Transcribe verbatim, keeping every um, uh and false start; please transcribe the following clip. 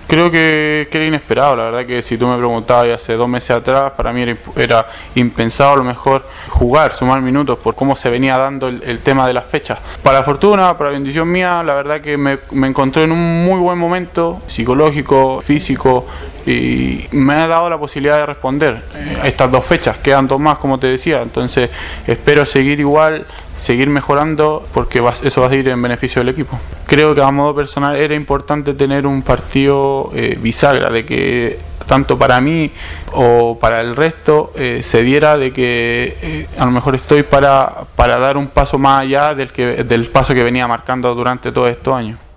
Creo que, que era inesperado, la verdad que si tú me preguntabas hace dos meses atrás, para mí era, era impensado a lo mejor jugar, sumar minutos por cómo se venía dando el, el tema de las fechas. Para fortuna, para bendición mía, la verdad que me, me encontré en un muy buen momento psicológico, físico, y me ha dado la posibilidad de responder a estas dos fechas, quedan dos más como te decía, entonces espero seguir igual, seguir mejorando porque va, eso va a ir en beneficio del equipo. Creo que a modo personal era importante tener un partido eh, bisagra, de que tanto para mí o para el resto eh, se diera de que eh, a lo mejor estoy para, para dar un paso más allá del, que, del paso que venía marcando durante todos estos años.